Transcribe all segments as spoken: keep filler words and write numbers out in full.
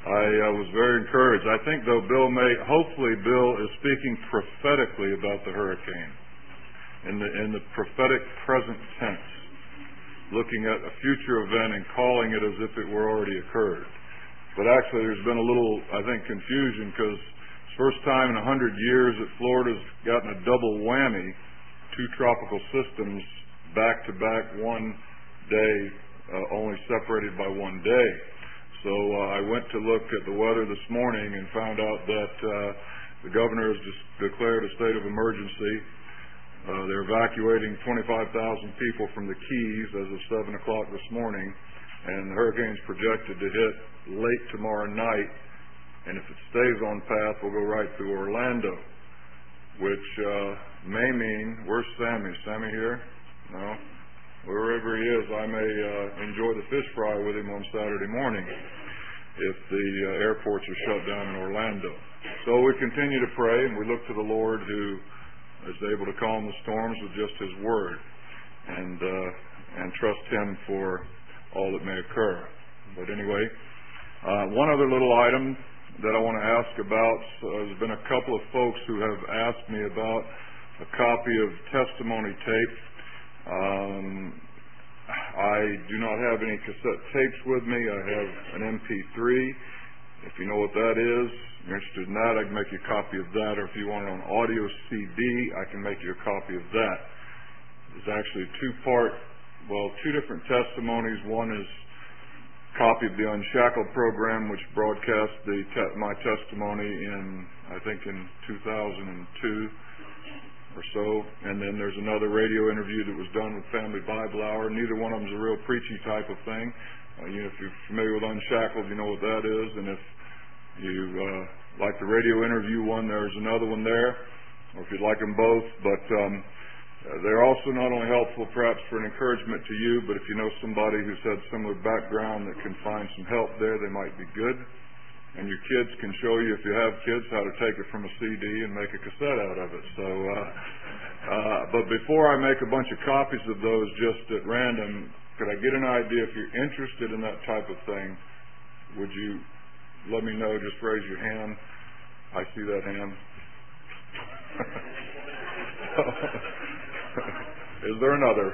I uh, was very encouraged. I think, though, Bill may, hopefully Bill is speaking prophetically about the hurricane, in the, in the prophetic present tense, looking at a future event and calling it as if it were already occurred. But actually there's been a little, I think, confusion, because it's the first time in a hundred years that Florida's gotten a double whammy, two tropical systems back to back one day, uh, only separated by one day. So uh, I went to look at the weather this morning and found out that uh, the governor has just declared a state of emergency. Uh, they're evacuating twenty-five thousand people from the Keys as of seven o'clock this morning, and the hurricane's projected to hit late tomorrow night, and if it stays on path, we'll go right through Orlando, which uh, may mean, where's Sammy? Is Sammy here? No? Wherever he is, I may uh, enjoy the fish fry with him on Saturday morning if the uh, airports are shut down in Orlando. So we continue to pray, and we look to the Lord, who is able to calm the storms with just His Word, and uh, and trust Him for all that may occur. But anyway, uh, one other little item that I want to ask about. So there's been a couple of folks who have asked me about a copy of testimony tape. Um, I do not have any cassette tapes with me. I have an M P three. If you know what that is, you're interested in that, I can make you a copy of that. Or if you want it on audio C D, I can make you a copy of that. There's actually a two-part, well, two different testimonies. One is a copy of the Unshackled program, which broadcast the te- my testimony in, I think, in two thousand two. Or so, and then there's another radio interview that was done with Family Bible Hour. Neither one of them is a real preachy type of thing. Uh, you know, if you're familiar with Unshackled, you know what that is. And if you uh, like the radio interview one, there's another one there. Or if you'd like them both. But um, uh, they're also not only helpful perhaps for an encouragement to you, but if you know somebody who's had similar background that can find some help there, they might be good. And your kids can show you, if you have kids, how to take it from a C D and make a cassette out of it. So, uh, uh, but before I make a bunch of copies of those just at random, could I get an idea, if you're interested in that type of thing, would you let me know? Just raise your hand. I see that hand. Is there another?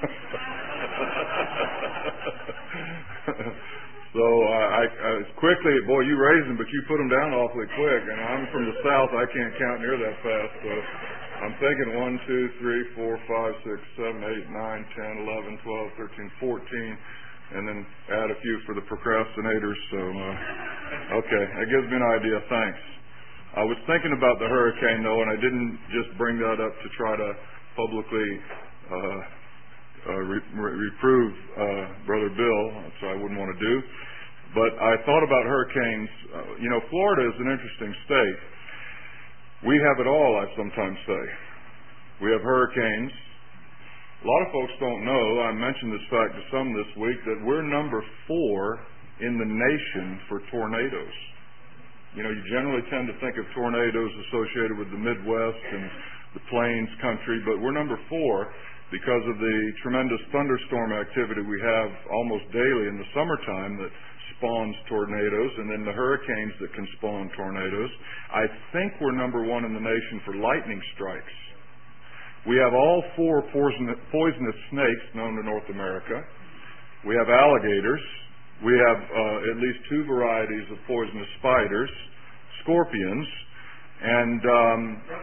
So I, I quickly, boy, you raised them, but you put them down awfully quick. And I'm from the South; I can't count near that fast. So I'm thinking one, two, three, four, five, six, seven, eight, nine, ten, eleven, twelve, thirteen, fourteen, and then add a few for the procrastinators. So uh, okay, that gives me an idea. Thanks. I was thinking about the hurricane though, and I didn't just bring that up to try to publicly Uh, Uh, re- reprove uh, Brother Bill, which I wouldn't want to do. But I thought about hurricanes. Uh, you know, Florida is an interesting state. We have it all, I sometimes say. We have hurricanes. A lot of folks don't know, I mentioned this fact to some this week, that we're number four in the nation for tornadoes. You know, you generally tend to think of tornadoes associated with the Midwest and the Plains country, but we're number four because of the tremendous thunderstorm activity we have almost daily in the summertime that spawns tornadoes, and then the hurricanes that can spawn tornadoes. I think we're number one in the nation for lightning strikes. We have all four poisonous, poisonous snakes known to North America. We have alligators. We have uh, at least two varieties of poisonous spiders, scorpions, and um,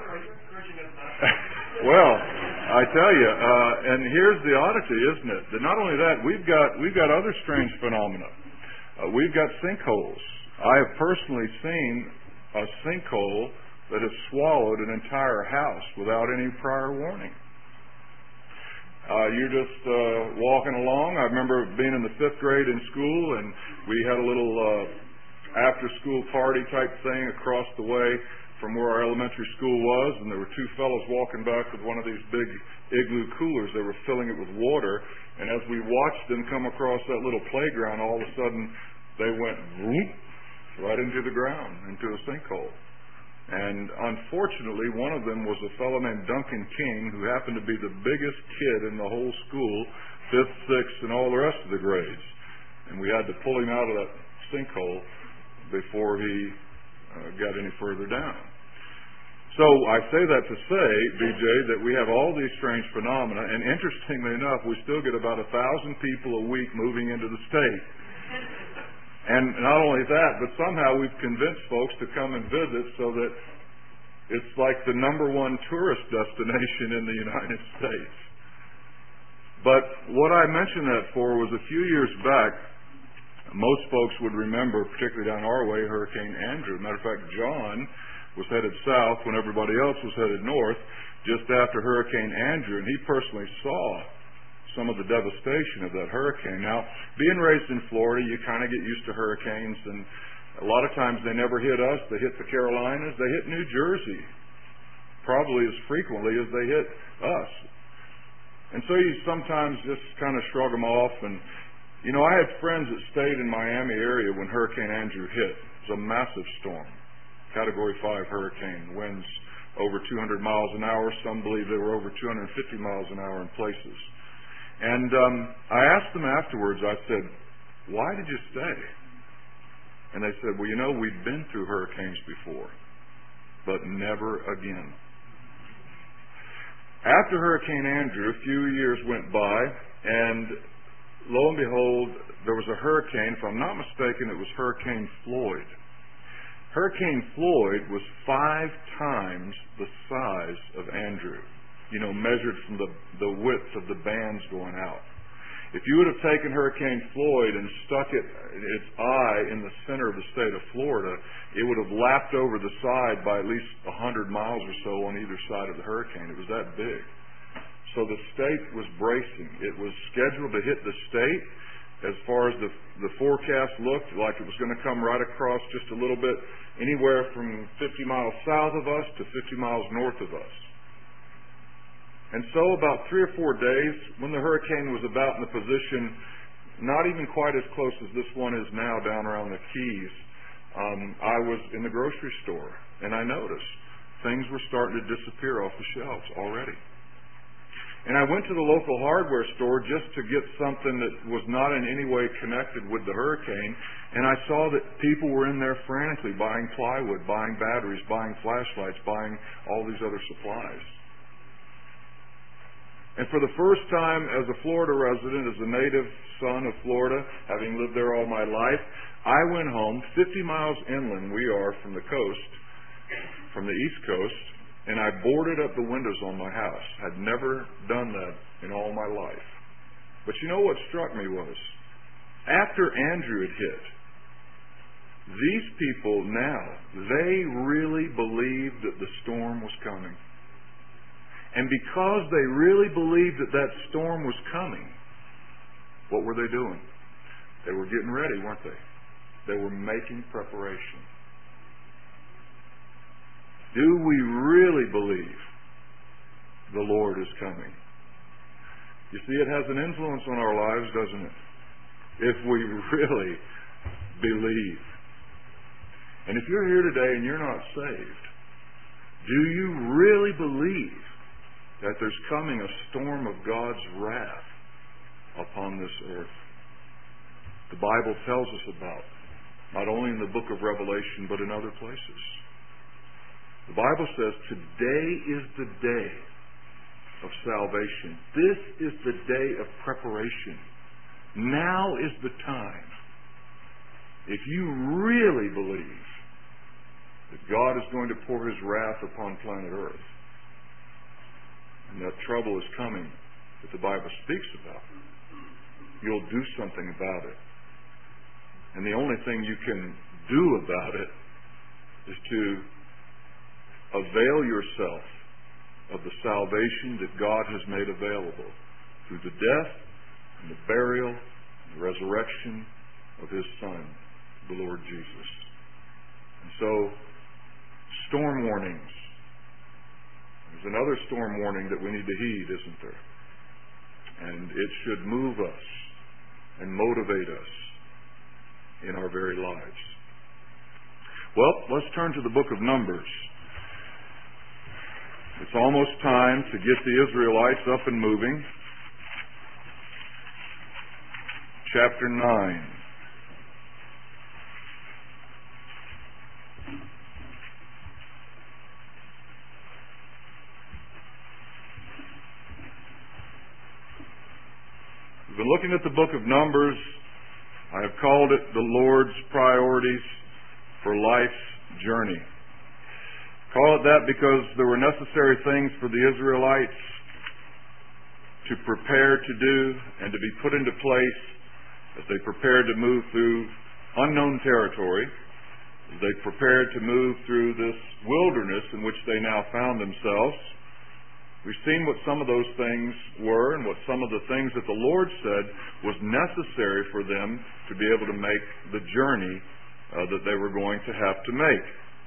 well, I tell you, uh, and here's the oddity, isn't it? That not only that, we've got we've got other strange phenomena. Uh, we've got sinkholes. I have personally seen a sinkhole that has swallowed an entire house without any prior warning. Uh, you're just uh, walking along. I remember being in the fifth grade in school, and we had a little uh, after-school party type thing across the way from where our elementary school was, and there were two fellows walking back with one of these big igloo coolers. They were filling it with water, and as we watched them come across that little playground, all of a sudden they went whoop, right into the ground, into a sinkhole. And unfortunately, one of them was a fellow named Duncan King, who happened to be the biggest kid in the whole school, fifth, sixth, and all the rest of the grades. And we had to pull him out of that sinkhole. before he uh, got any further down. So I say that to say, B J, that we have all these strange phenomena, and interestingly enough, we still get about a thousand people a week moving into the state. And not only that, but somehow we've convinced folks to come and visit so that it's like the number one tourist destination in the United States. But what I mentioned that for was a few years back, most folks would remember, particularly down our way, Hurricane Andrew. Matter of fact, John was headed south when everybody else was headed north just after Hurricane Andrew, and he personally saw some of the devastation of that hurricane. Now, being raised in Florida, you kind of get used to hurricanes, and a lot of times they never hit us. They hit the Carolinas. They hit New Jersey probably as frequently as they hit us. And so you sometimes just kind of shrug them off. And, you know, I had friends that stayed in Miami area when Hurricane Andrew hit. It was a massive storm. Category five hurricane, winds over two hundred miles an hour. Some believe they were over two hundred fifty miles an hour in places. And um, I asked them afterwards, I said, why did you stay? And they said, well, you know, we've been through hurricanes before, but never again. After Hurricane Andrew, a few years went by, and lo and behold, there was a hurricane. If I'm not mistaken, it was Hurricane Floyd. Hurricane Floyd was five times the size of Andrew, you know, measured from the, the width of the bands going out. If you would have taken Hurricane Floyd and stuck it, its eye in the center of the state of Florida, it would have lapped over the side by at least one hundred miles or so on either side of the hurricane. It was that big. So the state was bracing. It was scheduled to hit the state. As far as the, the forecast looked, like it was going to come right across just a little bit, anywhere from fifty miles south of us to fifty miles north of us. And so about three or four days, when the hurricane was about in the position, not even quite as close as this one is now down around the Keys, um, I was in the grocery store, and I noticed things were starting to disappear off the shelves already. And I went to the local hardware store just to get something that was not in any way connected with the hurricane, and I saw that people were in there frantically buying plywood, buying batteries, buying flashlights, buying all these other supplies. And for the first time as a Florida resident, as a native son of Florida, having lived there all my life, I went home fifty miles inland we are from the coast, from the East Coast, and I boarded up the windows on my house. I'd never done that in all my life. But you know what struck me was, after Andrew had hit, these people now, they really believed that the storm was coming. And because they really believed that that storm was coming, what were they doing? They were getting ready, weren't they? They were making preparation. Do we really believe the Lord is coming? You see, it has an influence on our lives, doesn't it? If we really believe. And if you're here today and you're not saved, do you really believe that there's coming a storm of God's wrath upon this earth? The Bible tells us about, not only in the book of Revelation, but in other places. The Bible says today is the day of salvation. This is the day of preparation. Now is the time. If you really believe that God is going to pour His wrath upon planet Earth, and that trouble is coming that the Bible speaks about, you'll do something about it. And the only thing you can do about it is to avail yourself of the salvation that God has made available through the death and the burial and the resurrection of His Son, the Lord Jesus. And so, storm warnings. There's another storm warning that we need to heed, isn't there? And it should move us and motivate us in our very lives. Well, let's turn to the book of Numbers. It's almost time to get the Israelites up and moving. Chapter nine. in looking at the book of Numbers, I have called it the Lord's priorities for life's journey. Call it that because there were necessary things for the Israelites to prepare to do and to be put into place as they prepared to move through unknown territory, as they prepared to move through this wilderness in which they now found themselves. We've seen what some of those things were and what some of the things that the Lord said was necessary for them to be able to make the journey uh, that they were going to have to make.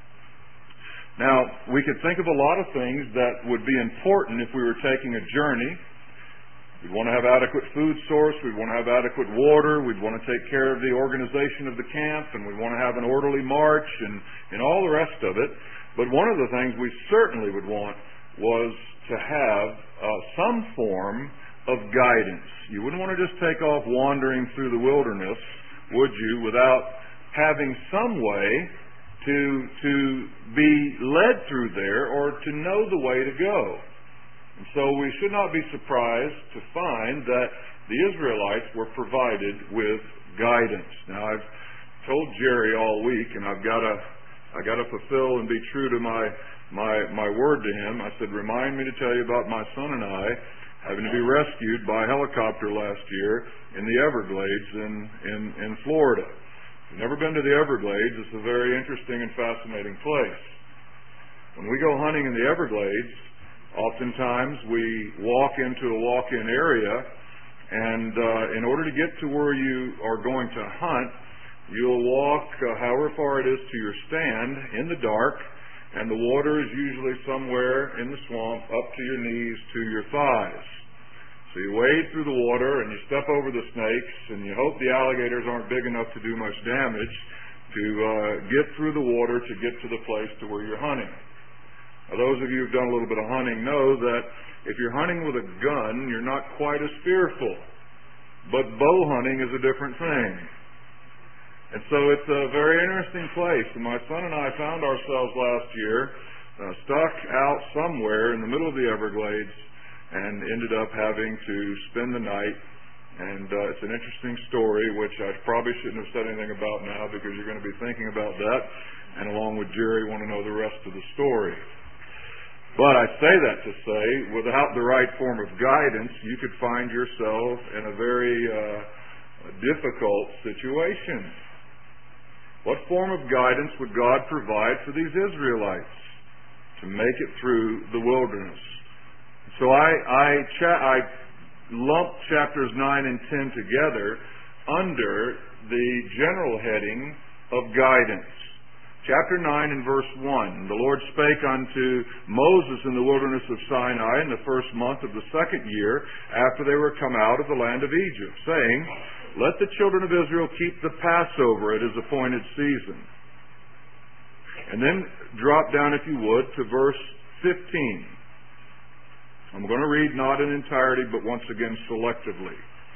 Now, we could think of a lot of things that would be important if we were taking a journey. We'd want to have adequate food source, we'd want to have adequate water, we'd want to take care of the organization of the camp, and we'd want to have an orderly march and, and all the rest of it. But one of the things we certainly would want was to have uh, some form of guidance. You wouldn't want to just take off wandering through the wilderness, would you, without having some way to to be led through there or to know the way to go. And so we should not be surprised to find that the Israelites were provided with guidance. Now, I've told Jerry all week, and I've got to I got to fulfill and be true to my my my word to him. I said, remind me to tell you about my son and I having to be rescued by helicopter last year in the Everglades in in, in Florida. I've never been to the Everglades. It's a very interesting and fascinating place. When we go hunting in the Everglades, oftentimes we walk into a walk-in area, and uh, in order to get to where you are going to hunt, you'll walk uh, however far it is to your stand in the dark, and the water is usually somewhere in the swamp up to your knees to your thighs. So you wade through the water and you step over the snakes, and you hope the alligators aren't big enough to do much damage to uh, get through the water to get to the place to where you're hunting. Now, those of you who've done a little bit of hunting know that if you're hunting with a gun, you're not quite as fearful. But bow hunting is a different thing. And so it's a very interesting place. And my son and I found ourselves last year uh, stuck out somewhere in the middle of the Everglades and ended up having to spend the night. And uh, it's an interesting story, which I probably shouldn't have said anything about now because you're going to be thinking about that. And along with Jerry, want to know the rest of the story. But I say that to say, without the right form of guidance, you could find yourself in a very uh, difficult situation. What form of guidance would God provide for these Israelites to make it through the wilderness? So I, I, cha- I lumped chapters nine and ten together under the general heading of guidance. Chapter nine and verse one, the Lord spake unto Moses in the wilderness of Sinai in the first month of the second year after they were come out of the land of Egypt, saying, let the children of Israel keep the Passover at his appointed season. And then drop down, if you would, to verse fifteen. I'm going to read not in entirety, but once again selectively.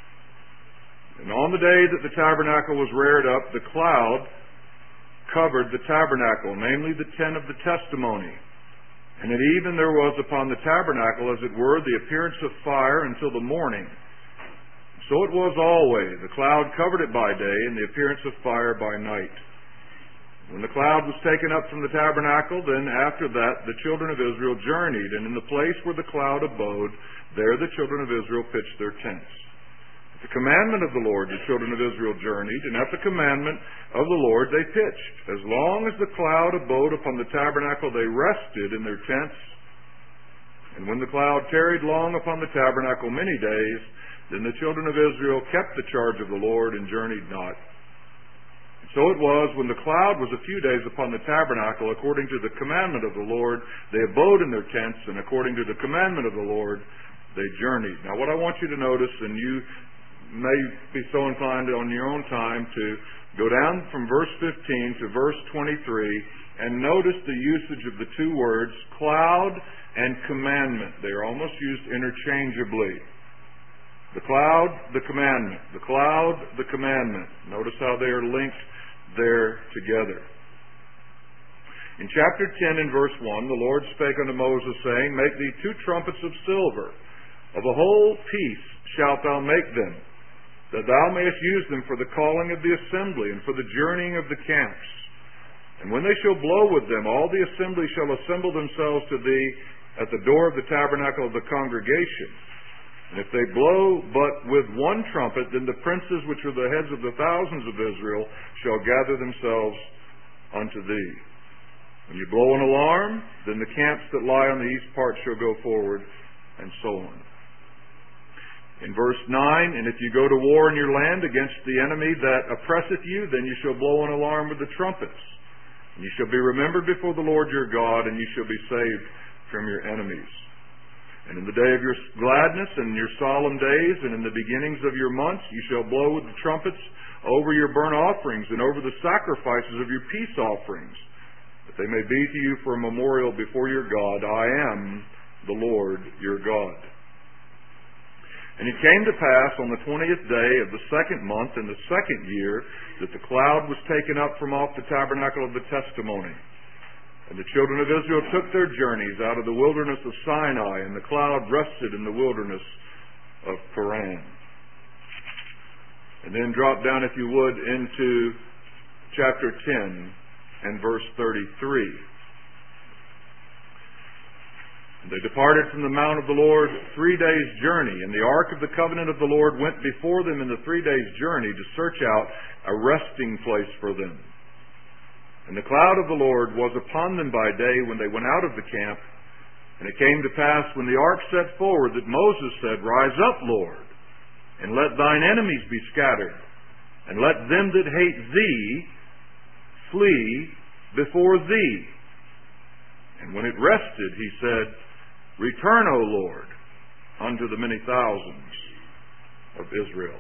And on the day that the tabernacle was reared up, the cloud covered the tabernacle, namely the tent of the testimony. And at even there was upon the tabernacle, as it were, the appearance of fire until the morning. So it was always. The cloud covered it by day, and the appearance of fire by night. When the cloud was taken up from the tabernacle, then after that the children of Israel journeyed, and in the place where the cloud abode, there the children of Israel pitched their tents. At the commandment of the Lord the children of Israel journeyed, and at the commandment of the Lord they pitched. As long as the cloud abode upon the tabernacle, they rested in their tents. And when the cloud tarried long upon the tabernacle many days, then the children of Israel kept the charge of the Lord and journeyed not. So it was, when the cloud was a few days upon the tabernacle, according to the commandment of the Lord, they abode in their tents, and according to the commandment of the Lord, they journeyed. Now what I want you to notice, and you may be so inclined on your own time to go down from verse fifteen to verse twenty-three, and notice the usage of the two words, cloud and commandment. They are almost used interchangeably. The cloud, the commandment. The cloud, the commandment. Notice how they are linked there together. In chapter ten and verse one, the Lord spake unto Moses, saying, make thee two trumpets of silver. Of a whole piece shalt thou make them. that thou mayest use them for the calling of the assembly, and for the journeying of the camps. And when they shall blow with them, all the assembly shall assemble themselves to thee at the door of the tabernacle of the congregation. And if they blow but with one trumpet, then the princes which are the heads of the thousands of Israel shall gather themselves unto thee. When you blow an alarm, then the camps that lie on the east part shall go forward, and so on. In verse nine, and if you go to war in your land against the enemy that oppresseth you, then you shall blow an alarm with the trumpets. And you shall be remembered before the Lord your God, and you shall be saved from your enemies. And in the day of your gladness, and in your solemn days, and in the beginnings of your months, you shall blow with the trumpets over your burnt offerings, and over the sacrifices of your peace offerings, that they may be to you for a memorial before your God. I am the Lord your God. And it came to pass on the twentieth day of the second month in the second year that the cloud was taken up from off the tabernacle of the testimony. And the children of Israel took their journeys out of the wilderness of Sinai, and the cloud rested in the wilderness of Paran. And then drop down, if you would, into chapter ten and verse thirty-three. They departed from the mount of the Lord three days' journey, and the ark of the covenant of the Lord went before them in the three days' journey to search out a resting place for them. And the cloud of the Lord was upon them by day when they went out of the camp. And it came to pass when the ark set forward that Moses said, Rise up, Lord, and let thine enemies be scattered, and let them that hate thee flee before thee. And when it rested, he said, Return, O Lord, unto the many thousands of Israel.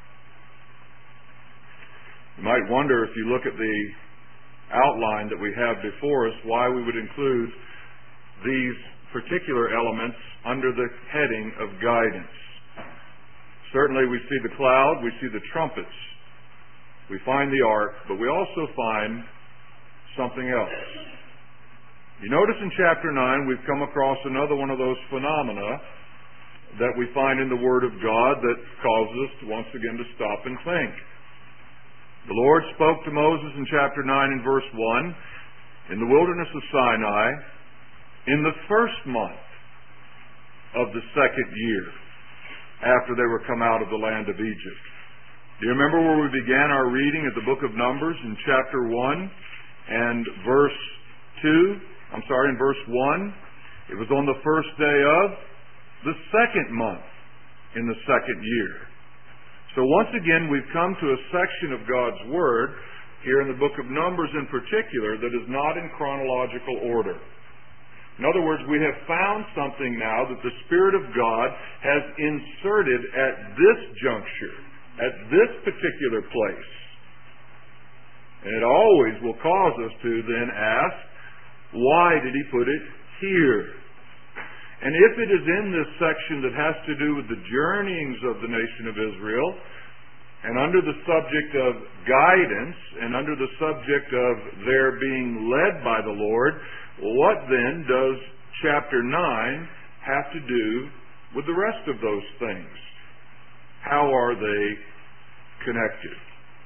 You might wonder, if you look at the outline that we have before us, why we would include these particular elements under the heading of guidance. Certainly we see the cloud, we see the trumpets, we find the ark, but we also find something else. You notice in chapter nine we've come across another one of those phenomena that we find in the Word of God that causes us to once again to stop and think. The Lord spoke to Moses in chapter nine and verse one in the wilderness of Sinai in the first month of the second year after they were come out of the land of Egypt. Do you remember where we began our reading at the book of Numbers in chapter one and verse two? I'm sorry, in verse one, it was on the first day of the second month in the second year. So once again, we've come to a section of God's Word, here in the book of Numbers in particular, that is not in chronological order. In other words, we have found something now that the Spirit of God has inserted at this juncture, at this particular place. And it always will cause us to then ask, why did he put it here? And if it is in this section that has to do with the journeyings of the nation of Israel, and under the subject of guidance, and under the subject of their being led by the Lord, what then does chapter nine have to do with the rest of those things? How are they connected?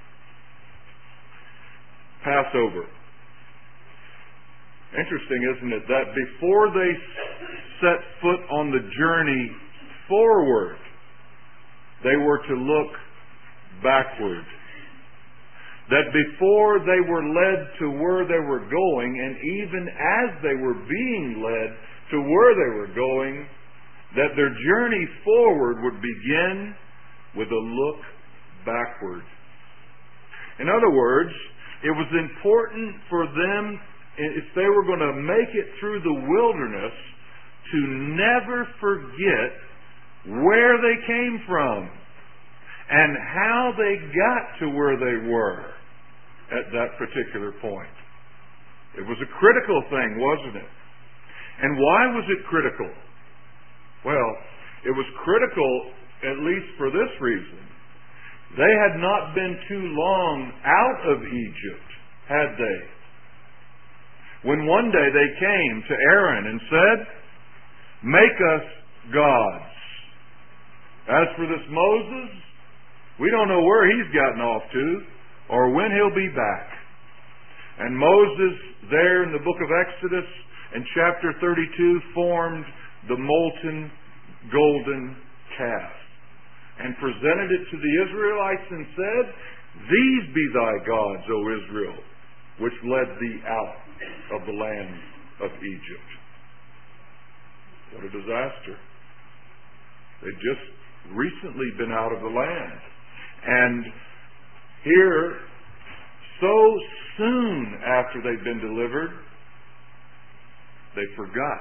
Passover. Interesting, isn't it, that before they set foot on the journey forward, they were to look backward. That before they were led to where they were going, and even as they were being led to where they were going, that their journey forward would begin with a look backward. In other words, it was important for them, if they were going to make it through the wilderness, to never forget where they came from and how they got to where they were at that particular point. It was a critical thing, wasn't it? And why was it critical? Well, it was critical at least for this reason. They had not been too long out of Egypt, had they? When one day they came to Aaron and said, "Make us gods. As for this Moses, We don't know where he's gotten off to or when he'll be back. And Moses, there in the book of Exodus, in chapter thirty-two, formed the molten golden calf and presented it to the Israelites and said, "These be thy gods, O Israel, which led thee out of the land of Egypt." What a disaster. They'd just recently been out of the land. And here, so soon after they'd been delivered, they forgot.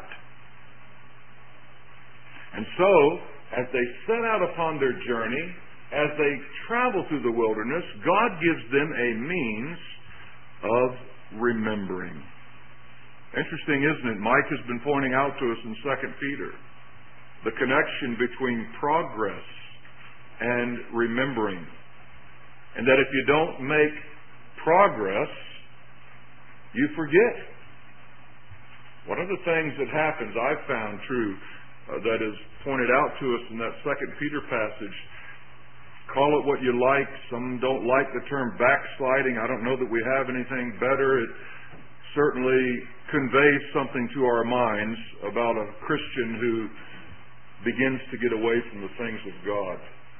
And so, as they set out upon their journey, as they travel through the wilderness, God gives them a means of remembering. Interesting, isn't it? Mike has been pointing out to us in Second Peter the connection between progress and remembering. And that if you don't make progress, you forget. One of the things that happens, I've found true, uh, that is pointed out to us in that Second Peter passage, call it what you like. Some don't like the term backsliding. I don't know that we have anything better. It certainly conveys something to our minds about a Christian who begins to get away from the things of God.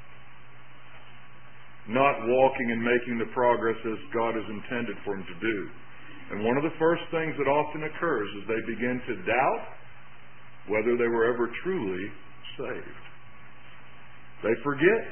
Not walking and making the progress as God has intended for him to do. And one of the first things that often occurs is they begin to doubt whether they were ever truly saved. They forget.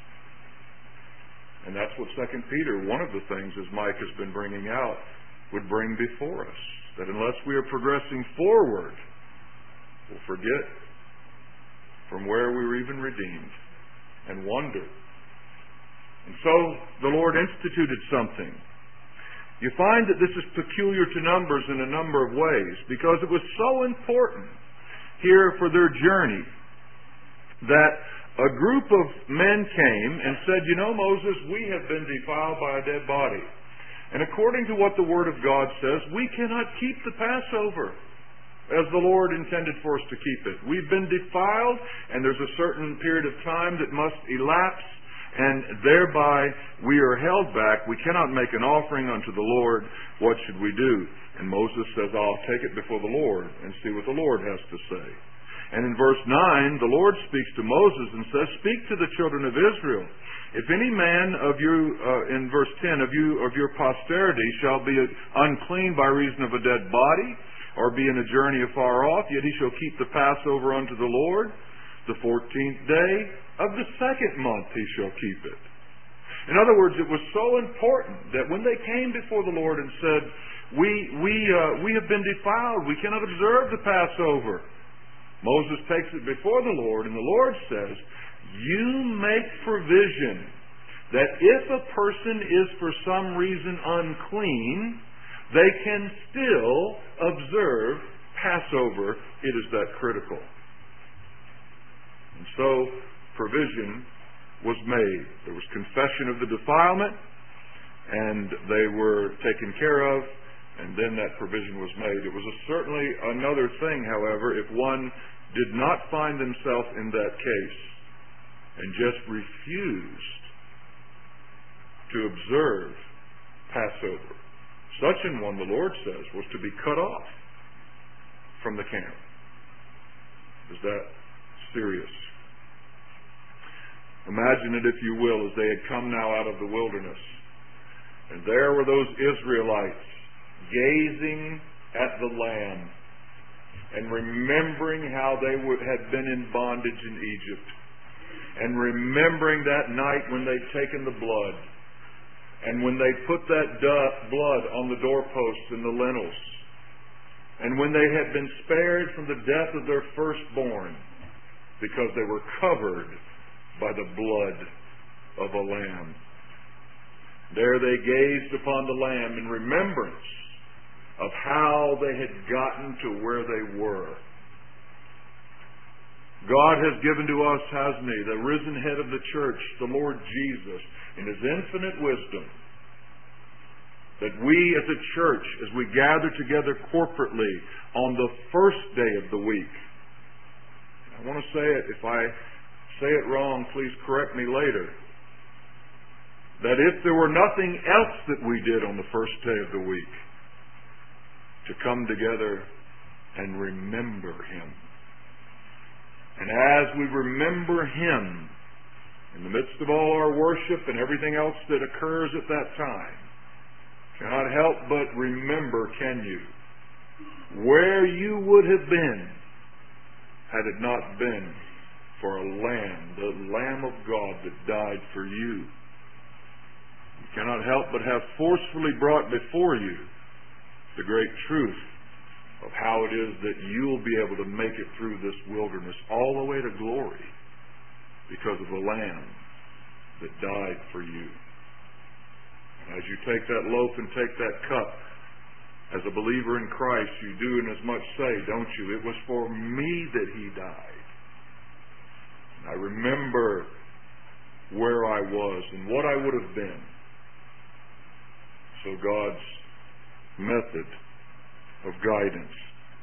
And that's what Second Peter, one of the things, as Mike has been bringing out, would bring before us. That unless we are progressing forward, we'll forget from where we were even redeemed and wonder. And so the Lord instituted something. You find that this is peculiar to Numbers in a number of ways because it was so important here for their journey that a group of men came and said, "You know, Moses, we have been defiled by a dead body. And according to what the Word of God says, we cannot keep the Passover as the Lord intended for us to keep it. We've been defiled, and there's a certain period of time that must elapse, and thereby we are held back. We cannot make an offering unto the Lord. What should we do?" And Moses says, "I'll take it before the Lord and see what the Lord has to say." And in verse nine, the Lord speaks to Moses and says, "Speak to the children of Israel. If any man of you," uh, in verse ten, of you of your posterity shall be unclean by reason of a dead body, or be in a journey afar off, yet he shall keep the Passover unto the Lord. The fourteenth day of the second month he shall keep it." In other words, it was so important that when they came before the Lord and said, we we uh, we have been defiled, we cannot observe the Passover, Moses takes it before the Lord, and the Lord says, "You make provision that if a person is for some reason unclean, they can still observe Passover. It is that critical." And so, provision was made. There was confession of the defilement, and they were taken care of, and then that provision was made. It was a, certainly another thing, however, if one did not find themselves in that case and just refused to observe Passover. Such an one, the Lord says, was to be cut off from the camp. Is that serious? Imagine it, if you will, as they had come now out of the wilderness. And there were those Israelites gazing at the Lamb and remembering how they would, had been in bondage in Egypt, and remembering that night when they'd taken the blood, and when they put that blood on the doorposts and the lintels, and when they had been spared from the death of their firstborn because they were covered by the blood of a lamb. There they gazed upon the Lamb in remembrance of how they had gotten to where they were. God has given to us, hasn't He, the risen head of the church, the Lord Jesus, in His infinite wisdom, that we as a church, as we gather together corporately on the first day of the week, I want to say it, if I say it wrong, please correct me later, that if there were nothing else that we did on the first day of the week, to come together and remember Him. And as we remember Him, in the midst of all our worship and everything else that occurs at that time, cannot help but remember, can you, where you would have been had it not been for a Lamb, the Lamb of God that died for you. You cannot help but have forcefully brought before you the great truth of how it is that you'll be able to make it through this wilderness all the way to glory because of the Lamb that died for you. And as you take that loaf and take that cup, as a believer in Christ, you do inasmuch say, don't you, it was for me that He died. And I remember where I was and what I would have been. So God's method of guidance.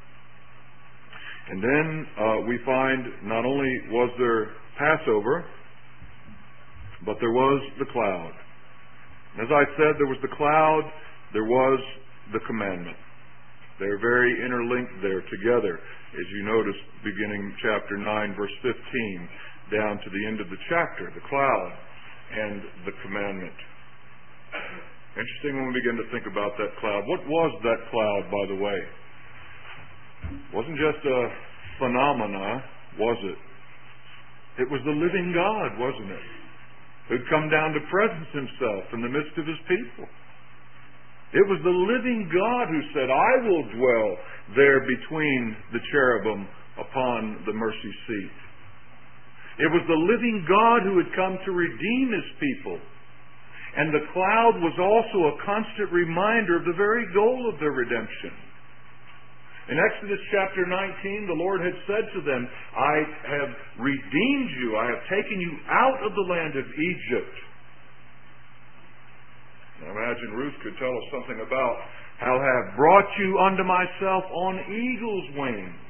And then uh, we find not only was there Passover, but there was the cloud. As I said, there was the cloud, there was the commandment. They're very interlinked there together, as you notice beginning chapter nine, verse fifteen, down to the end of the chapter, the cloud and the commandment. Interesting when we begin to think about that cloud. What was that cloud, by the way? It wasn't just a phenomena, was it? It was the living God, wasn't it? Who'd come down to presence Himself in the midst of His people. It was the living God who said, I will dwell there between the cherubim upon the mercy seat. It was the living God who had come to redeem His people. And the cloud was also a constant reminder of the very goal of their redemption. In Exodus chapter nineteen, the Lord had said to them, I have redeemed you. I have taken you out of the land of Egypt. I imagine Ruth could tell us something about how I have brought you unto myself on eagle's wings.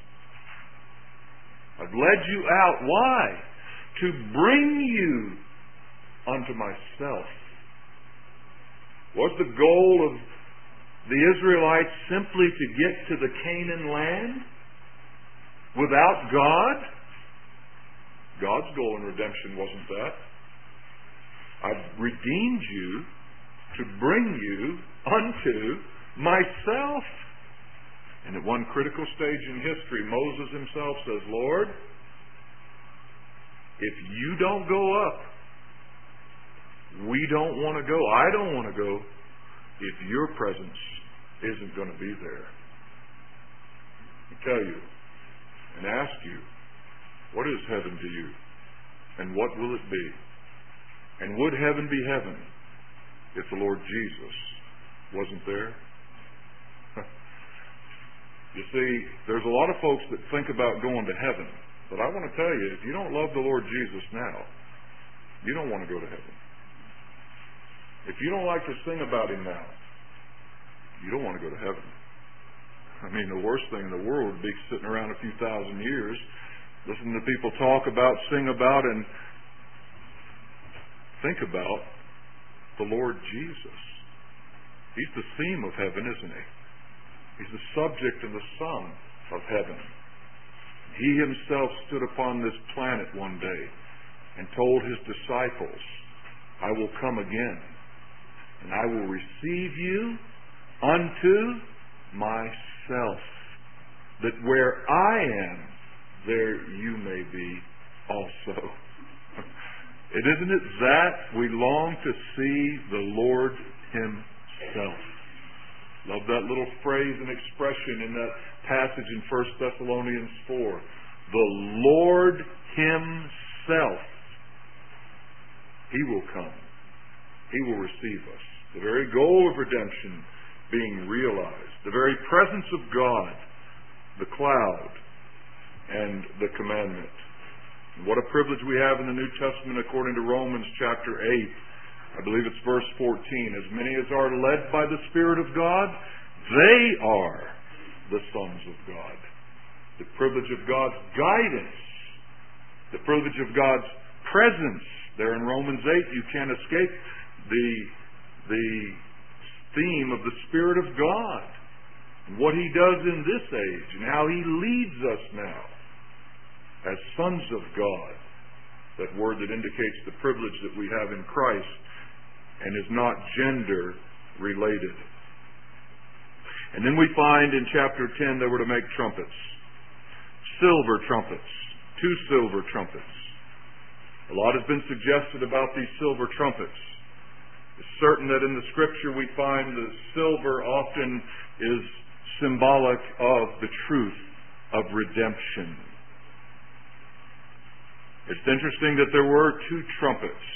I've led you out. Why? To bring you unto myself. Was the goal of the Israelites simply to get to the Canaan land without God? God's goal in redemption wasn't that. I've redeemed you to bring you unto myself. And at one critical stage in history, Moses himself says, Lord, if you don't go up, we don't want to go. I don't want to go if your presence isn't going to be there. I tell you and ask you, what is heaven to you? And what will it be? And would heaven be heaven if the Lord Jesus wasn't there? You see, there's a lot of folks that think about going to heaven. But I want to tell you, if you don't love the Lord Jesus now, you don't want to go to heaven. If you don't like to sing about Him now, you don't want to go to heaven. I mean, the worst thing in the world would be sitting around a few thousand years, listening to people talk about, sing about, and think about the Lord Jesus. He's the theme of heaven, isn't He? He's the subject and the sum of heaven. He Himself stood upon this planet one day and told His disciples, I will come again, and I will receive you unto myself, that where I am, there you may be also. It isn't it that we long to see the Lord Himself. Love that little phrase and expression in that passage in First Thessalonians four. The Lord Himself. He will come. He will receive us. The very goal of redemption being realized. The very presence of God. The cloud. And the commandment. And what a privilege we have in the New Testament according to Romans chapter eight. I believe it's verse fourteen. As many as are led by the Spirit of God, they are the sons of God. The privilege of God's guidance. The privilege of God's presence. There in Romans eight, you can't escape the, the theme of the Spirit of God, and what He does in this age, and how He leads us now as sons of God. That word that indicates the privilege that we have in Christ and is not gender related. And then we find in chapter ten they were to make trumpets. Silver trumpets. Two silver trumpets. A lot has been suggested about these silver trumpets. It's certain that in the Scripture we find the silver often is symbolic of the truth of redemption. It's interesting that there were two trumpets.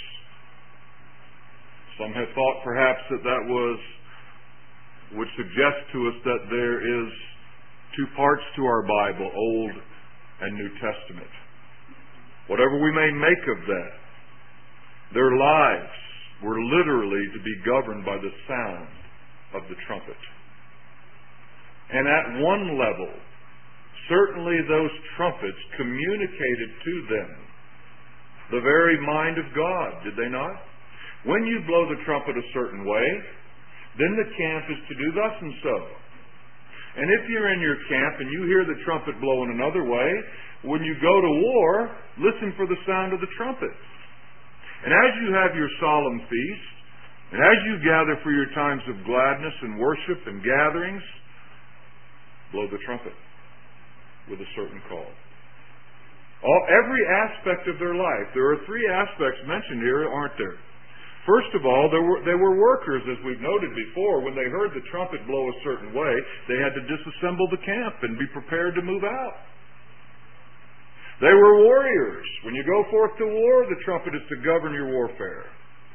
Some have thought perhaps that that was would suggest to us that there is two parts to our Bible, Old and New Testament. Whatever we may make of that, their lives were literally to be governed by the sound of the trumpet. And at one level, certainly those trumpets communicated to them the very mind of God, did they not? When you blow the trumpet a certain way, then the camp is to do thus and so. And if you're in your camp and you hear the trumpet blowing another way, when you go to war, listen for the sound of the trumpet. And as you have your solemn feast, and as you gather for your times of gladness and worship and gatherings, blow the trumpet with a certain call. All, every aspect of their life. There are three aspects mentioned here, aren't there? First of all, there were, they were workers, as we've noted before. When they heard the trumpet blow a certain way, they had to disassemble the camp and be prepared to move out. They were warriors. When you go forth to war, the trumpet is to govern your warfare.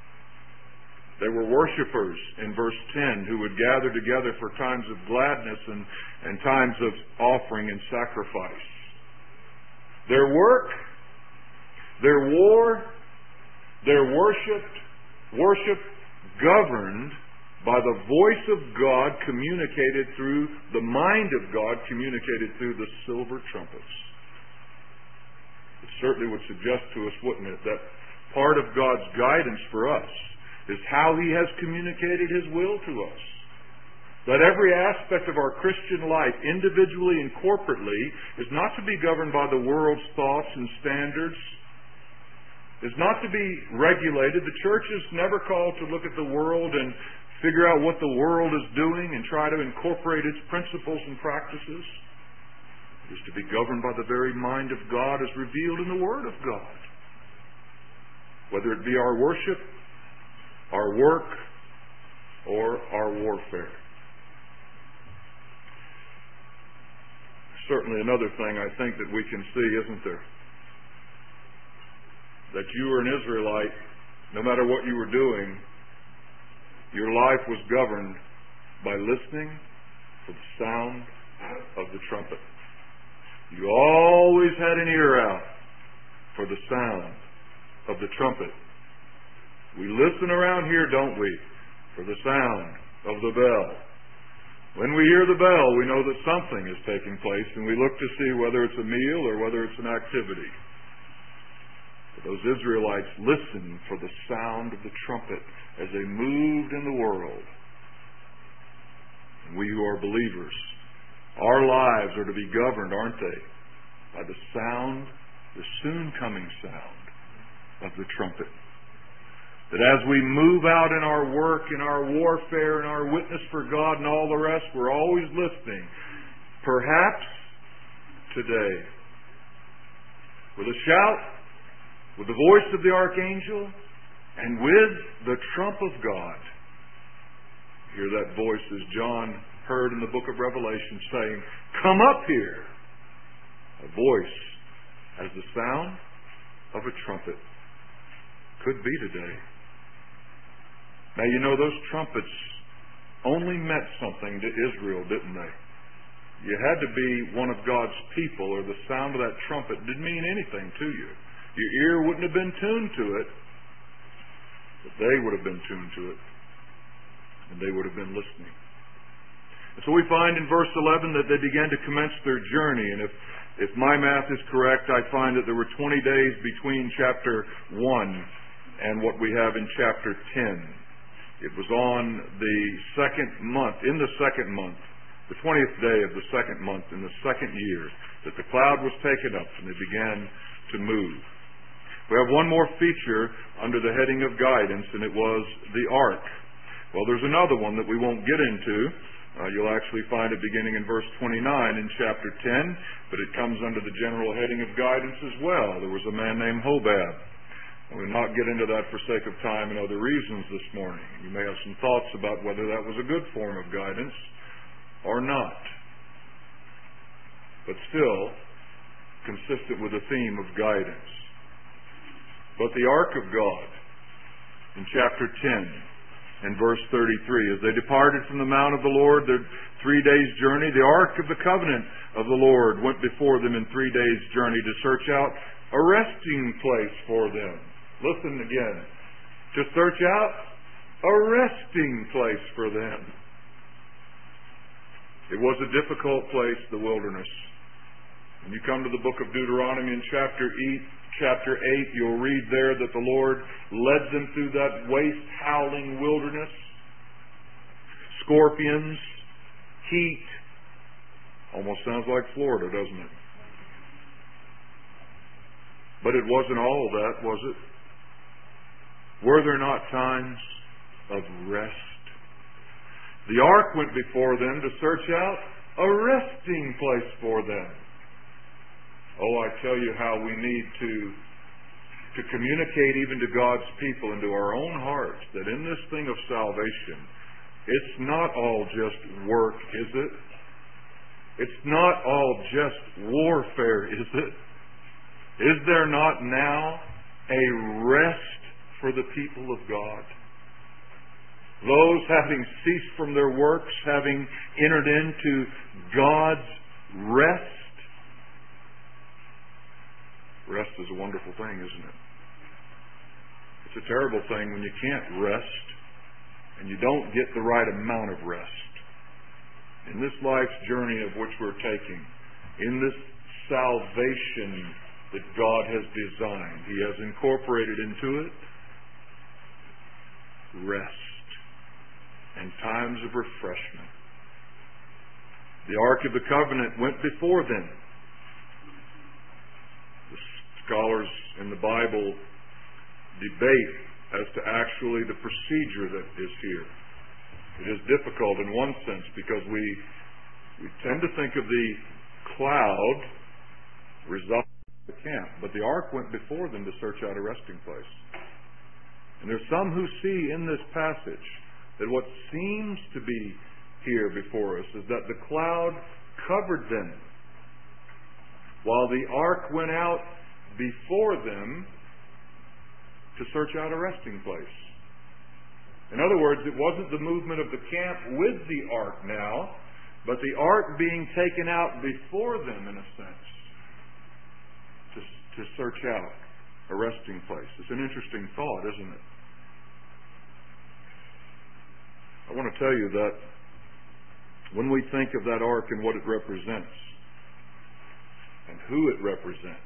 They were worshipers in verse ten who would gather together for times of gladness and, and times of offering and sacrifice. Their work, their war, their worship, worship governed by the voice of God communicated through, the mind of God communicated through the silver trumpets. It certainly would suggest to us, wouldn't it, that part of God's guidance for us is how He has communicated His will to us. That every aspect of our Christian life, individually and corporately, is not to be governed by the world's thoughts and standards, is not to be regulated. The church is never called to look at the world and figure out what the world is doing and try to incorporate its principles and practices. It is to be governed by the very mind of God as revealed in the Word of God. Whether it be our worship, our work, or our warfare. Certainly another thing I think that we can see, isn't there? That you were an Israelite, no matter what you were doing, your life was governed by listening for the sound of the trumpet. You always had an ear out for the sound of the trumpet. We listen around here, don't we, for the sound of the bell. When we hear the bell, we know that something is taking place, and we look to see whether it's a meal or whether it's an activity. But those Israelites listened for the sound of the trumpet as they moved in the world. And we who are believers, our lives are to be governed, aren't they, by the sound, the soon coming sound of the trumpet. That as we move out in our work, in our warfare, in our witness for God and all the rest, we're always listening. Perhaps today, with a shout, with the voice of the archangel, and with the trump of God. Hear that voice as John heard in the book of Revelation saying, "Come up here." A voice as the sound of a trumpet. Could be today. Now, you know, those trumpets only meant something to Israel, didn't they? You had to be one of God's people, or the sound of that trumpet didn't mean anything to you. Your ear wouldn't have been tuned to it, but they would have been tuned to it, and they would have been listening. And so we find in verse eleven that they began to commence their journey, and if, if my math is correct, I find that there were twenty days between chapter one and what we have in chapter ten. It was on the second month, in the second month, the twentieth day of the second month in the second year, that the cloud was taken up and they began to move. We have one more feature under the heading of guidance, and it was the ark. Well, there's another one that we won't get into. Uh, you'll actually find it beginning in verse twenty-nine in chapter ten, but it comes under the general heading of guidance as well. There was a man named Hobab. And we'll not get into that for sake of time and other reasons this morning. You may have some thoughts about whether that was a good form of guidance or not. But still, consistent with the theme of guidance. But the ark of God, in chapter ten, in verse thirty-three, as they departed from the mount of the Lord, their three days' journey, the ark of the covenant of the Lord went before them in three days' journey to search out a resting place for them. Listen again. To search out a resting place for them. It was a difficult place, the wilderness. When you come to the book of Deuteronomy in chapter eight, chapter eight, you'll read there that the Lord led them through that waste-howling wilderness. Scorpions, heat. Almost sounds like Florida, doesn't it? But it wasn't all that, was it? Were there not times of rest? The ark went before them to search out a resting place for them. Oh, I tell you how we need to, to communicate even to God's people and to our own hearts that in this thing of salvation, it's not all just work, is it? It's not all just warfare, is it? Is there not now a rest for the people of God? Those having ceased from their works, having entered into God's rest. Rest is a wonderful thing, isn't it? It's a terrible thing when you can't rest and you don't get the right amount of rest. In this life's journey of which we're taking, in this salvation that God has designed, He has incorporated into it rest and times of refreshment. The Ark of the Covenant went before them. The scholars in the Bible debate as to actually the procedure that is here. It is difficult in one sense because we we tend to think of the cloud residing in the camp, but the ark went before them to search out a resting place. And there's some who see in this passage that what seems to be here before us is that the cloud covered them while the ark went out before them to search out a resting place. In other words, it wasn't the movement of the camp with the ark now, but the ark being taken out before them, in a sense, to, to search out a resting place. It's an interesting thought, isn't it? I want to tell you that when we think of that ark and what it represents, and who it represents,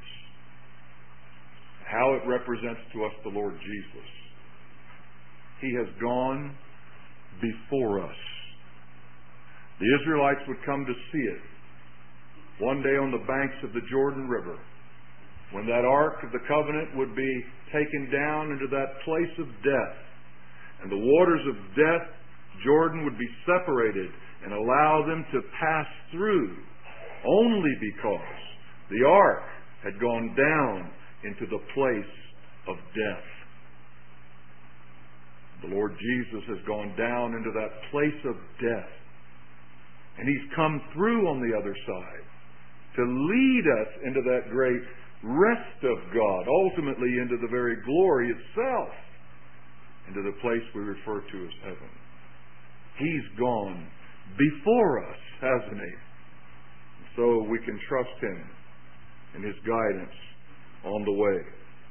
how it represents to us the Lord Jesus, He has gone before us. The Israelites would come to see it one day on the banks of the Jordan River, when that Ark of the Covenant would be taken down into that place of death, and the waters of death, Jordan, would be separated and allow them to pass through, only because the Ark had gone down into the place of death. The Lord Jesus has gone down into that place of death. And He's come through on the other side to lead us into that great rest of God, ultimately into the very glory itself, into the place we refer to as heaven. He's gone before us, hasn't He? So we can trust Him in His guidance on the way.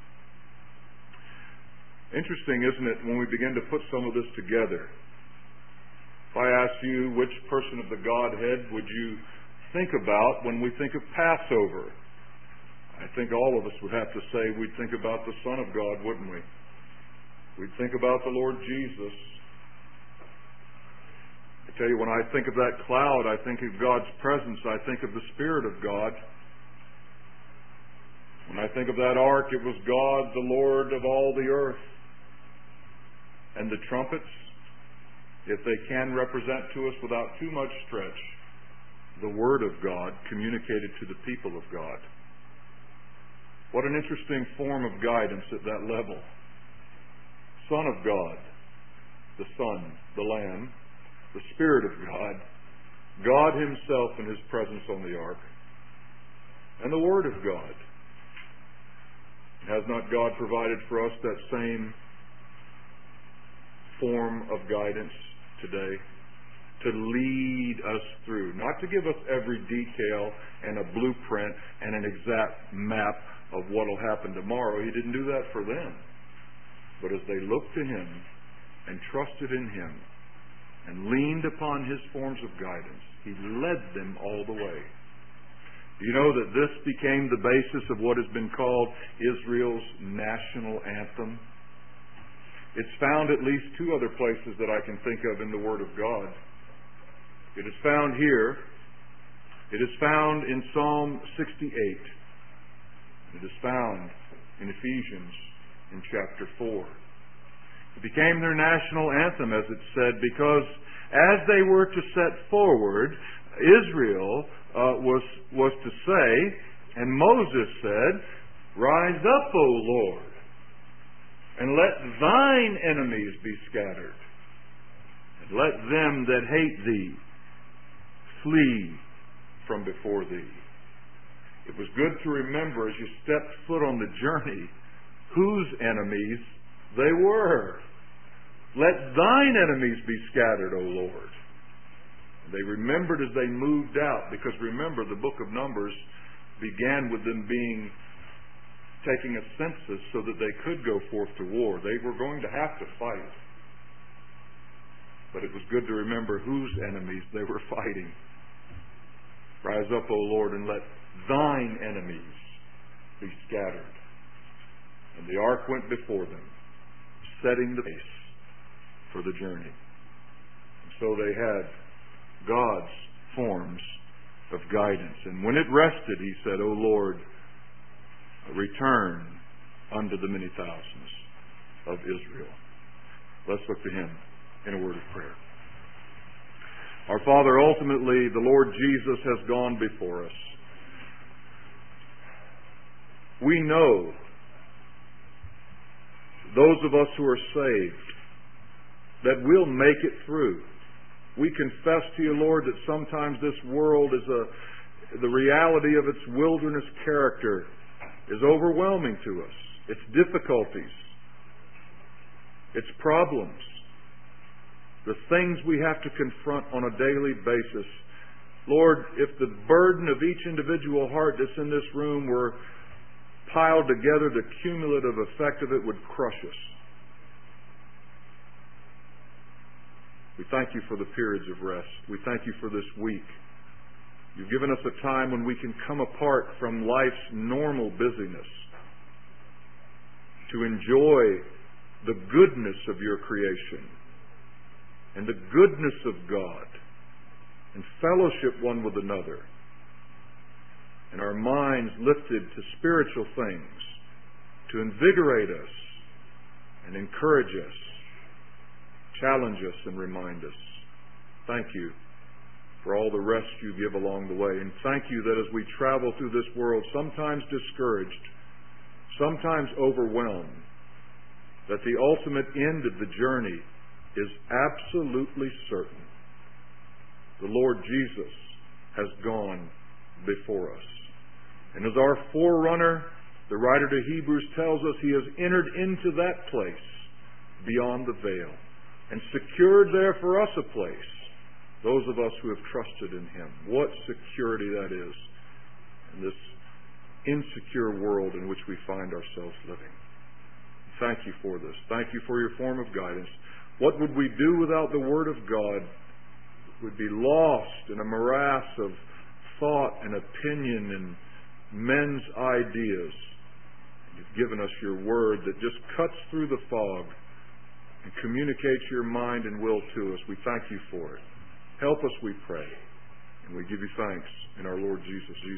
Interesting, isn't it, when we begin to put some of this together? If I ask you which person of the Godhead would you think about when we think of Passover, I think all of us would have to say we'd think about the Son of God, wouldn't we? We'd think about the Lord Jesus. I tell you, when I think of that cloud, I think of God's presence. I think of the Spirit of God. When I think of that ark, it was God, the Lord of all the earth. And the trumpets, if they can represent to us without too much stretch, the Word of God communicated to the people of God. What an interesting form of guidance at that level. Son of God, the Son, the Lamb, the Spirit of God, God Himself in His presence on the ark, and the Word of God. Has not God provided for us that same form of guidance today? To lead us through, not to give us every detail and a blueprint and an exact map of what will happen tomorrow. He didn't do that for them. But as they looked to Him and trusted in Him and leaned upon His forms of guidance, He led them all the way. Do you know that this became the basis of what has been called Israel's national anthem? It's found at least two other places that I can think of in the Word of God. It is found here. It is found in Psalm sixty-eight. It is found in Ephesians in chapter four. It became their national anthem, as it said, because as they were to set forward, Israel uh, was, was to say, and Moses said, "Rise up, O Lord, and let thine enemies be scattered, and let them that hate thee flee from before thee." It was good to remember as you stepped foot on the journey whose enemies they were. Let thine enemies be scattered, O Lord. They remembered as they moved out, because remember, the book of Numbers began with them being taking a census so that they could go forth to war. They were going to have to fight. But it was good to remember whose enemies they were fighting. Rise up, O Lord, and let thine enemies be scattered. And the ark went before them, setting the pace for the journey. And so they had God's forms of guidance. And when it rested, He said, "O Lord, return unto the many thousands of Israel." Let's look to Him in a word of prayer. Our Father, ultimately, the Lord Jesus has gone before us. We know, those of us who are saved, that we'll make it through. We confess to you, Lord, that sometimes this world is a, the reality of its wilderness character is overwhelming to us. Its difficulties, its problems, the things we have to confront on a daily basis. Lord, if the burden of each individual heart that's in this room were piled together, the cumulative effect of it would crush us. We thank you for the periods of rest. We thank you for this week. You've given us a time when we can come apart from life's normal busyness to enjoy the goodness of your creation and the goodness of God and fellowship one with another, and our minds lifted to spiritual things to invigorate us and encourage us, challenge us and remind us. Thank you for all the rest you give along the way. And thank you that as we travel through this world, sometimes discouraged, sometimes overwhelmed, that the ultimate end of the journey is absolutely certain. The Lord Jesus has gone before us. And as our forerunner, the writer to Hebrews tells us, He has entered into that place beyond the veil and secured there for us a place, those of us who have trusted in Him. What security that is in this insecure world in which we find ourselves living. Thank you for this. Thank you for your form of guidance. What would we do without the Word of God? We'd be lost in a morass of thought and opinion and men's ideas. You've given us your Word that just cuts through the fog and communicates your mind and will to us. We thank you for it. Help us, we pray. And we give you thanks in our Lord Jesus.